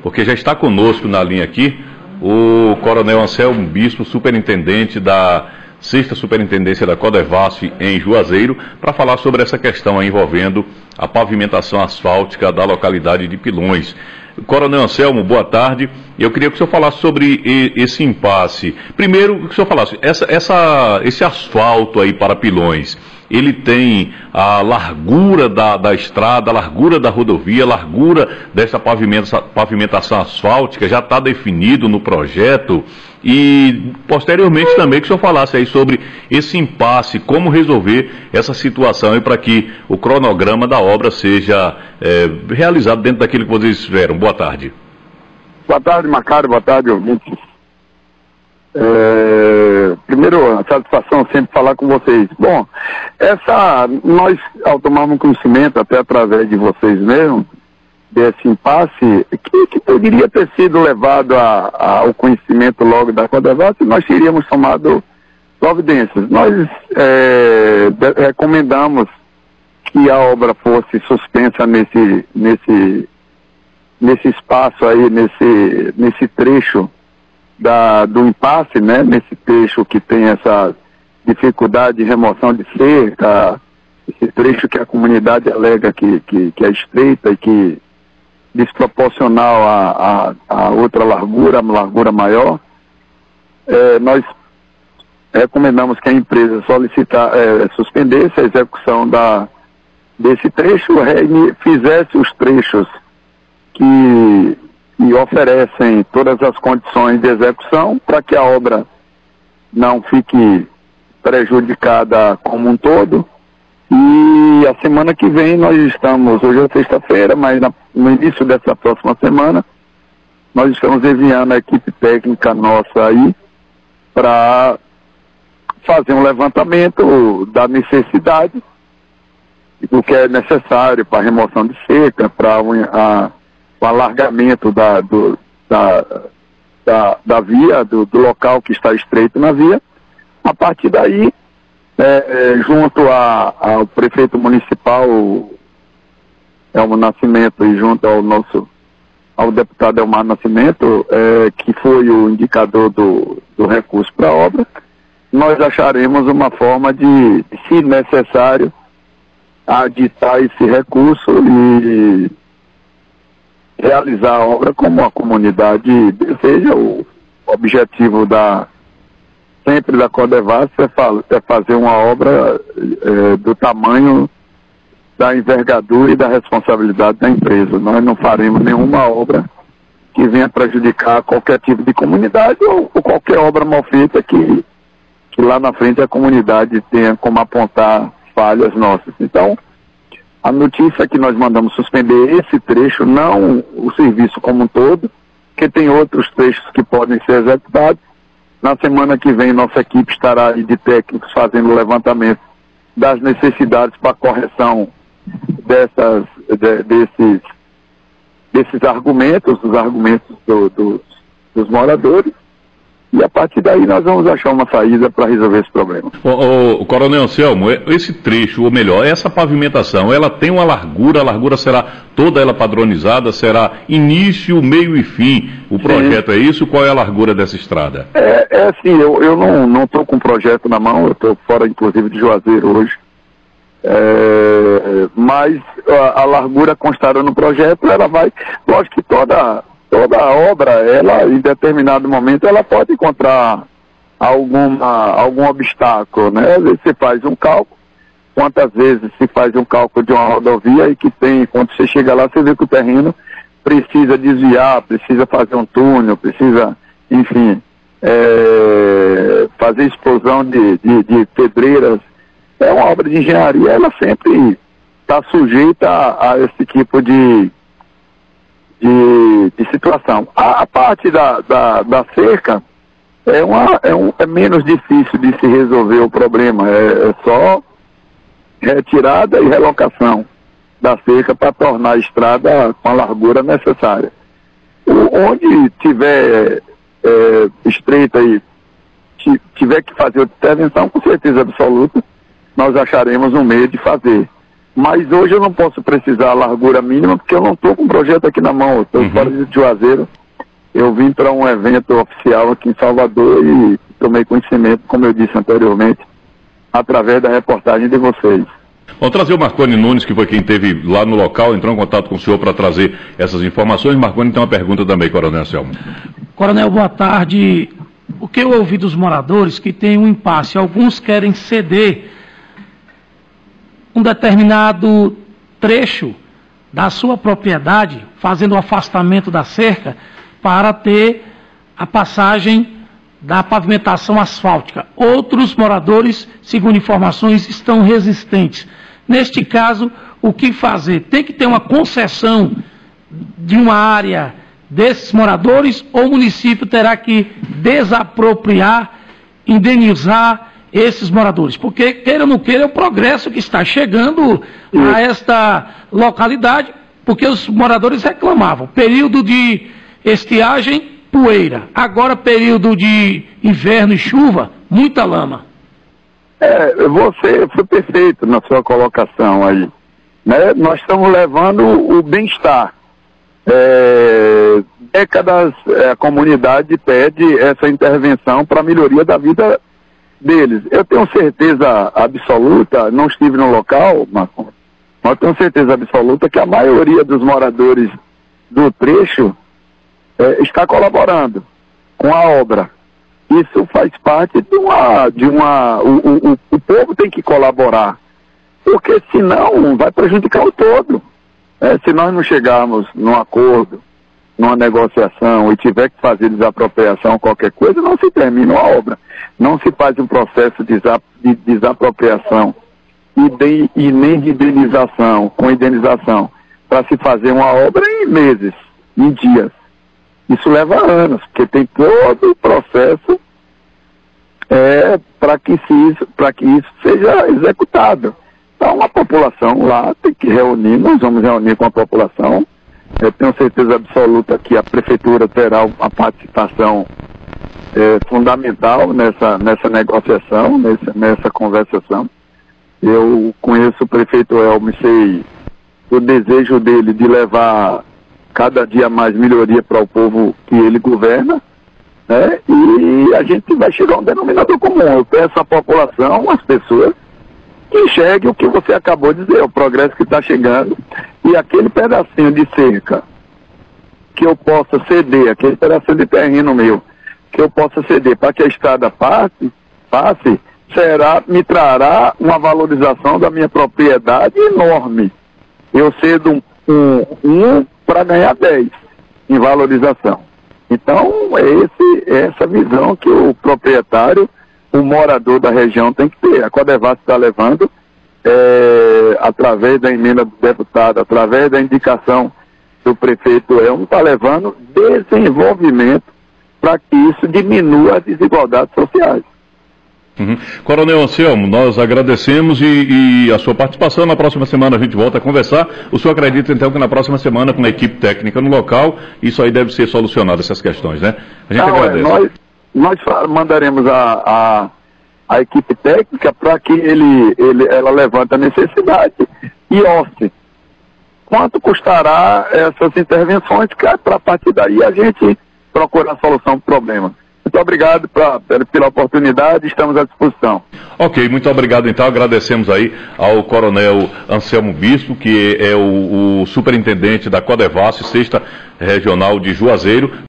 porque já está conosco na linha aqui o Coronel Anselmo Bispo, superintendente da 6ª Superintendência da Codevasf em Juazeiro, para falar sobre essa questão aí envolvendo a pavimentação asfáltica da localidade de Pilões. Coronel Anselmo, boa tarde. Eu queria que o senhor falasse sobre esse impasse. Primeiro, que o senhor falasse, esse asfalto aí para Pilões, ele tem a largura da estrada, a largura da rodovia, a largura dessa pavimentação asfáltica, já está definido no projeto? E, posteriormente, também que o senhor falasse aí sobre esse impasse, como resolver essa situação para que o cronograma da obra seja realizado dentro daquilo que vocês esperam. Boa tarde. Boa tarde, Macário. Boa tarde, ouvintes. Primeiro, a satisfação sempre falar com vocês. Bom, nós, ao tomarmos conhecimento, até através de vocês mesmos, desse impasse, que poderia ter sido levado ao conhecimento logo da Codevasf, nós teríamos tomado providências. Nós recomendamos que a obra fosse suspensa nesse espaço aí, nesse trecho do impasse, né? Nesse trecho que tem essa dificuldade de remoção de cerca, esse trecho que a comunidade alega que é estreita e que desproporcional à outra largura, a largura maior. Nós recomendamos que a empresa suspendesse a execução desse trecho, fizesse os trechos que oferecem todas as condições de execução para que a obra não fique prejudicada como um todo. E a semana que vem hoje é sexta-feira, mas no início dessa próxima semana, nós estamos enviando a equipe técnica nossa aí para fazer um levantamento da necessidade, do que é necessário para remoção de cerca, para o alargamento da via, do local que está estreito na via. A partir daí, junto ao prefeito municipal, Elmo Nascimento, e junto ao deputado Elmar Nascimento, que foi o indicador do recurso para a obra, nós acharemos uma forma de, se necessário, aditar esse recurso e realizar a obra como a comunidade deseja. O objetivo sempre da Codevasf é fazer uma obra do tamanho da envergadura e da responsabilidade da empresa. Nós não faremos nenhuma obra que venha prejudicar qualquer tipo de comunidade ou qualquer obra mal feita que lá na frente a comunidade tenha como apontar falhas nossas. Então, a notícia é que nós mandamos suspender esse trecho, não o serviço como um todo, porque tem outros trechos que podem ser executados. Na semana que vem, nossa equipe estará aí de técnicos fazendo o levantamento das necessidades para correção desses argumentos, dos argumentos dos moradores. E a partir daí nós vamos achar uma saída para resolver esse problema. O Coronel Anselmo, esse trecho, ou melhor, essa pavimentação, ela tem uma largura, a largura será toda ela padronizada, será início, meio e fim. O projeto é isso? Qual é a largura dessa estrada? Assim, eu não estou com o projeto na mão, eu estou fora inclusive de Juazeiro hoje. Mas a largura constada no projeto, ela vai, lógico que toda a obra, ela em determinado momento, ela pode encontrar algum obstáculo, né? Às vezes você faz um cálculo, quantas vezes se faz um cálculo de uma rodovia e que tem, quando você chega lá, você vê que o terreno precisa desviar, precisa fazer um túnel, precisa, enfim, fazer explosão de pedreiras. É uma obra de engenharia, ela sempre está sujeita a esse tipo de situação. A parte da cerca é menos difícil de se resolver o problema, é só retirada e relocação da cerca para tornar a estrada com a largura necessária. Onde tiver estreita e tiver que fazer outra intervenção, com certeza absoluta, nós acharemos um meio de fazer. Mas hoje eu não posso precisar a largura mínima, porque eu não estou com o projeto aqui na mão. Eu estou fora de Juazeiro. Eu vim para um evento oficial aqui em Salvador e tomei conhecimento, como eu disse anteriormente, através da reportagem de vocês. Vamos trazer o Marconi Nunes, que foi quem esteve lá no local, entrou em contato com o senhor para trazer essas informações. Marconi tem uma pergunta também, Coronel Anselmo. Coronel, boa tarde. O que eu ouvi dos moradores que tem um impasse, alguns querem ceder um determinado trecho da sua propriedade, fazendo o afastamento da cerca, para ter a passagem da pavimentação asfáltica. Outros moradores, segundo informações, estão resistentes. Neste caso, o que fazer? Tem que ter uma concessão de uma área desses moradores ou o município terá que desapropriar, indenizar esses moradores? Porque, queira ou não queira, é o progresso que está chegando a esta localidade, porque os moradores reclamavam. Período de estiagem, poeira. Agora, período de inverno e chuva, muita lama. Você foi perfeito na sua colocação aí. Né? Nós estamos levando o bem-estar. Décadas a comunidade pede essa intervenção para a melhoria da vida deles. Eu tenho certeza absoluta, não estive no local, mas tenho certeza absoluta que a maioria dos moradores do trecho está colaborando com a obra. Isso faz parte o povo tem que colaborar, porque senão vai prejudicar o todo. Se nós não chegarmos num acordo, numa negociação e tiver que fazer desapropriação, qualquer coisa, não se termina a obra. Não se faz um processo de desapropriação e nem de indenização, com indenização, para se fazer uma obra em meses, em dias. Isso leva anos, porque tem todo o processo para que isso seja executado. Então a população lá tem que reunir, nós vamos reunir com a população. Eu tenho certeza absoluta que a prefeitura terá uma participação fundamental nessa negociação, nessa conversação. Eu conheço o prefeito Elmo, sei o desejo dele de levar cada dia mais melhoria para o povo que ele governa, né? E a gente vai chegar a um denominador comum. Eu peço à população, às pessoas, que enxergue o que você acabou de dizer, o progresso que está chegando, e aquele pedacinho de cerca que eu possa ceder, aquele pedacinho de terreno meu, que eu possa ceder para que a estrada passe, me trará uma valorização da minha propriedade enorme. Eu cedo para ganhar 10 em valorização. Então, é essa visão que o proprietário, o morador da região tem que ter. A Codevasf está levando, através da emenda do deputado, através da indicação do prefeito Elmo, está levando desenvolvimento para que isso diminua as desigualdades sociais. Coronel Anselmo, nós agradecemos e a sua participação. Na próxima semana a gente volta a conversar. O senhor acredita então que na próxima semana, com a equipe técnica no local, isso aí deve ser solucionado, essas questões, né? A gente agradece. Nós mandaremos a equipe técnica para que ela levante a necessidade e orce quanto custará essas intervenções, para a partir daí a gente procurar a solução do problema. Muito obrigado pela oportunidade, estamos à disposição. Ok, muito obrigado então, agradecemos aí ao Coronel Anselmo Bispo, que é o superintendente da Codevasf, 6ª Regional de Juazeiro.